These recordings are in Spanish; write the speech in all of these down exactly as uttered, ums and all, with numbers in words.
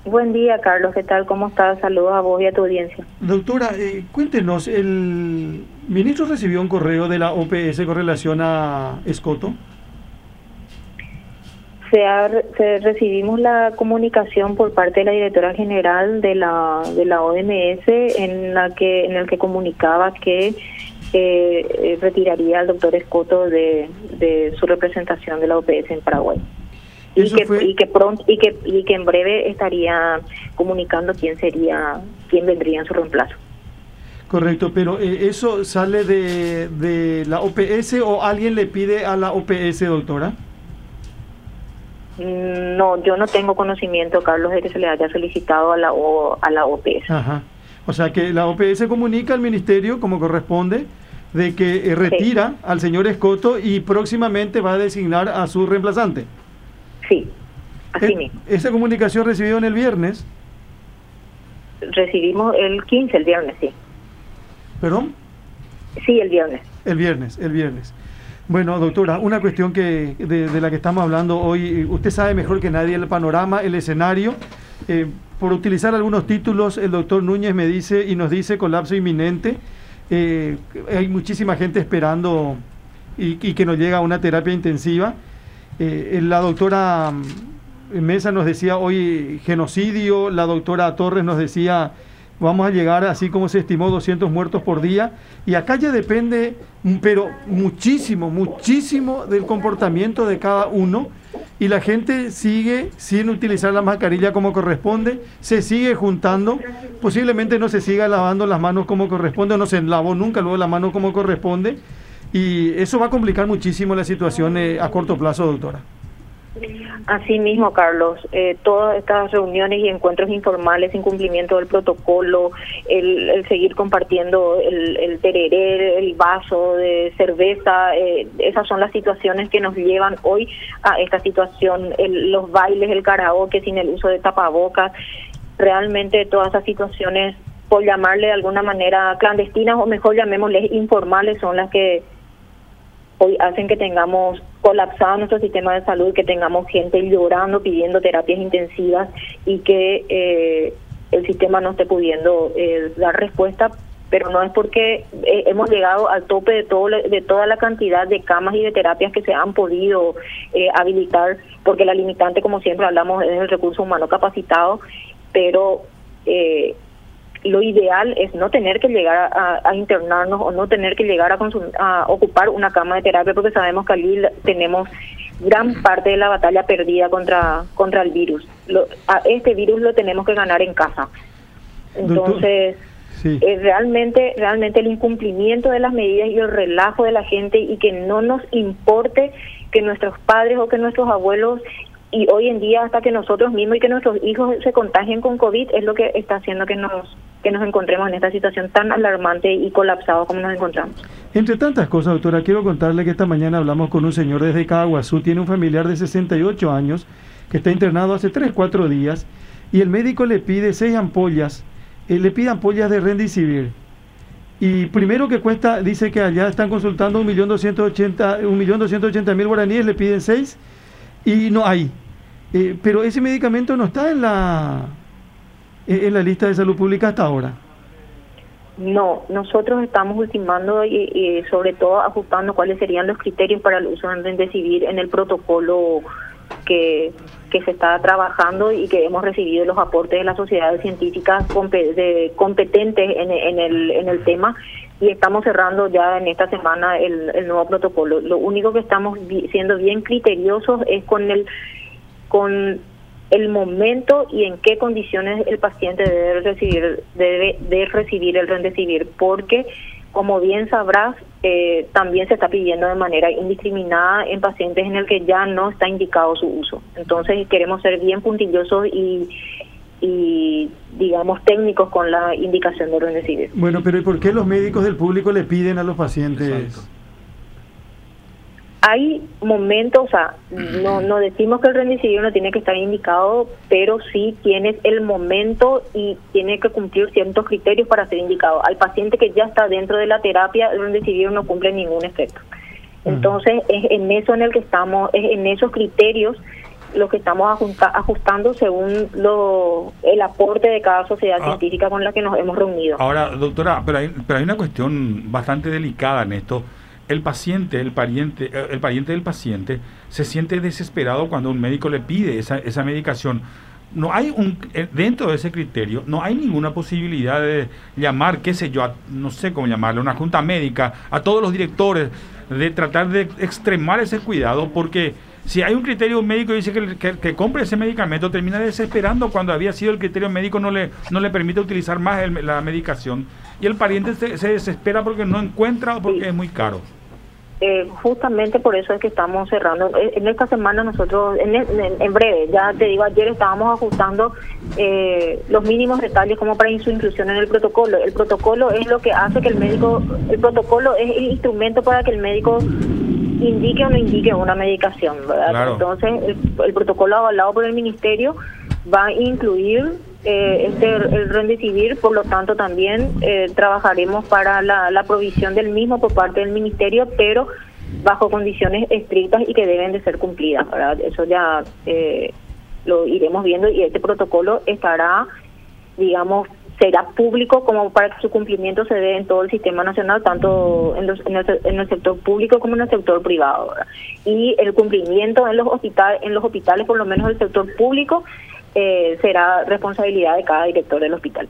Buen día, Carlos. ¿Qué tal? ¿Cómo estás? Saludos a vos y a tu audiencia. Doctora, eh, cuéntenos, ¿el ministro recibió un correo de la O P S con relación a Escoto? Se ha, se, recibimos la comunicación por parte de la directora general de la de la O M S en la que en el que comunicaba que eh, retiraría al doctor Escoto de, de su representación de la O P S en Paraguay. Y que, fue... y que pronto y que y que en breve estaría comunicando quién sería quién vendría en su reemplazo. Correcto, pero eh, ¿eso sale de, de la O P S o alguien le pide a la O P S, doctora? No, yo no tengo conocimiento, Carlos, de que se le haya solicitado a la o, a la O P S. Ajá. O sea que la O P S comunica al ministerio como corresponde de que eh, retira sí. al señor Escoto y próximamente va a designar a su reemplazante. Sí, así ¿E mismo. ¿Esa comunicación recibió en el viernes? Recibimos el quince, el viernes, sí. ¿Perdón? Sí, el viernes. El viernes, el viernes. Bueno, doctora, una cuestión que de, de la que estamos hablando hoy, usted sabe mejor que nadie el panorama, el escenario. Eh, por utilizar algunos títulos, el doctor Núñez me dice y nos dice colapso inminente. Eh, hay muchísima gente esperando y, y que nos llega a una terapia intensiva. Eh, la doctora Mesa nos decía hoy genocidio, la doctora Torres nos decía vamos a llegar, así como se estimó, doscientos muertos por día, y acá ya depende, pero muchísimo, muchísimo del comportamiento de cada uno, y la gente sigue sin utilizar la mascarilla como corresponde, se sigue juntando, posiblemente no se siga lavando las manos como corresponde, no se lavó nunca luego la mano como corresponde, y eso va a complicar muchísimo la situación eh, a corto plazo, doctora. Así mismo, Carlos, eh, todas estas reuniones y encuentros informales sin cumplimiento del protocolo, el, el seguir compartiendo el, el tereré, el vaso de cerveza, eh, esas son las situaciones que nos llevan hoy a esta situación, el, los bailes, el karaoke sin el uso de tapabocas, realmente todas esas situaciones, por llamarle de alguna manera clandestinas o mejor llamémosles informales, son las que hoy hacen que tengamos colapsado nuestro sistema de salud, que tengamos gente llorando, pidiendo terapias intensivas y que eh, el sistema no esté pudiendo eh, dar respuesta, pero no es porque eh, hemos llegado al tope de todo de toda la cantidad de camas y de terapias que se han podido eh, habilitar, porque la limitante, como siempre hablamos, es el recurso humano capacitado, pero eh, lo ideal es no tener que llegar a, a internarnos o no tener que llegar a, a ocupar una cama de terapia, porque sabemos que allí tenemos gran parte de la batalla perdida contra contra el virus. Lo, a este virus lo tenemos que ganar en casa. Entonces, sí. eh, realmente realmente el incumplimiento de las medidas y el relajo de la gente, y que no nos importe que nuestros padres o que nuestros abuelos, y hoy en día hasta que nosotros mismos y que nuestros hijos se contagien con COVID, es lo que está haciendo que nos que nos encontremos en esta situación tan alarmante y colapsado como nos encontramos. Entre tantas cosas, doctora, quiero contarle que esta mañana hablamos con un señor desde Caguazú, tiene un familiar de sesenta y ocho años que está internado hace tres, cuatro días, y el médico le pide seis ampollas, eh, le pide ampollas de Remdesivir. Y primero que cuesta, dice que allá están consultando un millón doscientos ochenta mil guaraníes, le piden seis y no hay. Eh, pero ese medicamento no está en la en la lista de salud pública hasta ahora. No, nosotros estamos ultimando y, y sobre todo ajustando cuáles serían los criterios para el uso de Remdesivir en el protocolo que, que se está trabajando y que hemos recibido los aportes de las sociedades científicas de, competentes en, en, el, en el tema, y estamos cerrando ya en esta semana el, el nuevo protocolo. Lo único que estamos siendo bien criteriosos es con el con el momento y en qué condiciones el paciente debe recibir debe de recibir el Remdesivir, porque como bien sabrás, eh, también se está pidiendo de manera indiscriminada en pacientes en el que ya no está indicado su uso. Entonces queremos ser bien puntillosos y y digamos técnicos con la indicación del Remdesivir. Bueno, pero ¿y por qué los médicos del público le piden a los pacientes? Exacto. Hay momentos, o sea, no, no decimos que el Remdesivir no tiene que estar indicado, pero sí tienes el momento y tiene que cumplir ciertos criterios para ser indicado. Al paciente que ya está dentro de la terapia, el Remdesivir no cumple ningún efecto. Entonces, es en eso en el que estamos, es en esos criterios lo que estamos ajunta, ajustando según lo, el aporte de cada sociedad ah, científica con la que nos hemos reunido. Ahora, doctora, pero hay, pero hay una cuestión bastante delicada en esto. El paciente, el pariente, el pariente del paciente se siente desesperado cuando un médico le pide esa, esa medicación. No hay un, dentro de ese criterio, no hay ninguna posibilidad de llamar, qué sé yo, a, no sé cómo llamarlo, una junta médica, a todos los directores, de tratar de extremar ese cuidado, porque si hay un criterio médico que dice que, que, que compre ese medicamento, termina desesperando cuando había sido el criterio médico, no le, no le permite utilizar más el, la medicación, y el pariente se, se desespera porque no encuentra o porque sí. es muy caro. Eh, justamente por eso es que estamos cerrando. En esta semana nosotros, en, en, en breve, ya te digo, ayer estábamos ajustando eh, los mínimos detalles como para su inclusión en el protocolo. El protocolo es lo que hace que el médico, el protocolo es el instrumento para que el médico indique o no indique una medicación, ¿verdad? Claro. Entonces, el, el protocolo avalado por el ministerio va a incluir eh, este el Remdesivir, por lo tanto también eh, trabajaremos para la, la provisión del mismo por parte del ministerio, pero bajo condiciones estrictas y que deben de ser cumplidas, ¿verdad? Eso ya eh, lo iremos viendo, y este protocolo estará, digamos, será público como para que su cumplimiento se dé en todo el sistema nacional, tanto en, los, en, el, en el sector público como en el sector privado, ¿verdad? Y el cumplimiento en los hospitales, en los hospitales, por lo menos el sector público, eh, será responsabilidad de cada director del hospital.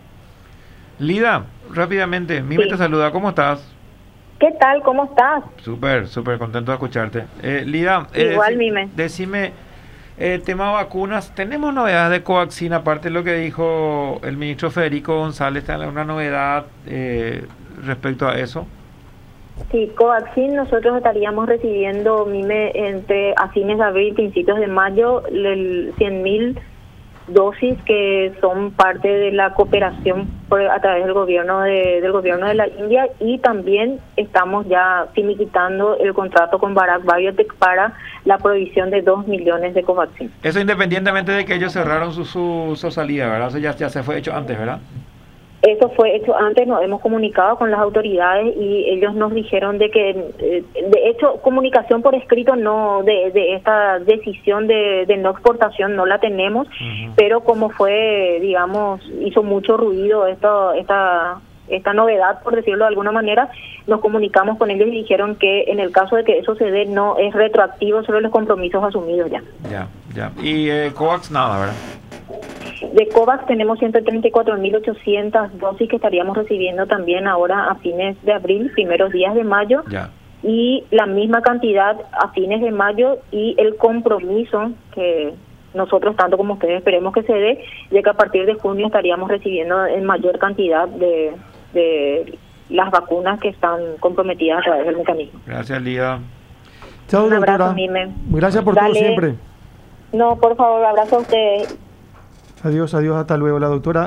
Lida, rápidamente, Mime sí. te saluda, ¿cómo estás? ¿Qué tal? ¿Cómo estás? Súper, súper contento de escucharte. Eh, Lida, igual, eh, deci- Mime. Decime, eh, tema vacunas, ¿tenemos novedades de Covaxin? Aparte de lo que dijo el ministro Federico González, ¿está una novedad eh, respecto a eso? Sí, Covaxin nosotros estaríamos recibiendo, Mime, entre a fines de abril, principios de mayo, el cien mil dosis que son parte de la cooperación por, a través del gobierno de, del gobierno de la India, y también estamos ya finiquitando el contrato con Bharat Biotech para la provisión de dos millones de Covaxin. Eso independientemente de que ellos cerraron su, su, su salida, ¿verdad? Eso ya, ya se fue hecho antes, ¿verdad? Eso fue hecho antes, nos hemos comunicado con las autoridades y ellos nos dijeron de que, eh, de hecho, comunicación por escrito no de, de esta decisión de, de no exportación no la tenemos, uh-huh. pero como fue, digamos, hizo mucho ruido esto, esta esta novedad, por decirlo de alguna manera, nos comunicamos con ellos y dijeron que en el caso de que eso se dé no es retroactivo sobre los compromisos asumidos ya. Ya, ya. Y eh, COVAX nada, ¿verdad? De COVAX tenemos ciento treinta y cuatro mil ochocientas dosis que estaríamos recibiendo también ahora a fines de abril, primeros días de mayo, ya. Y la misma cantidad a fines de mayo, y el compromiso que nosotros, tanto como ustedes, esperemos que se dé, de que a partir de junio estaríamos recibiendo en mayor cantidad de, de las vacunas que están comprometidas a través del mecanismo. Gracias, Lida. Chao, Un doctora. abrazo, Mime. Gracias por Dale. todo siempre. No, por favor, abrazo a ustedes. Adiós, adiós, hasta luego, la doctora.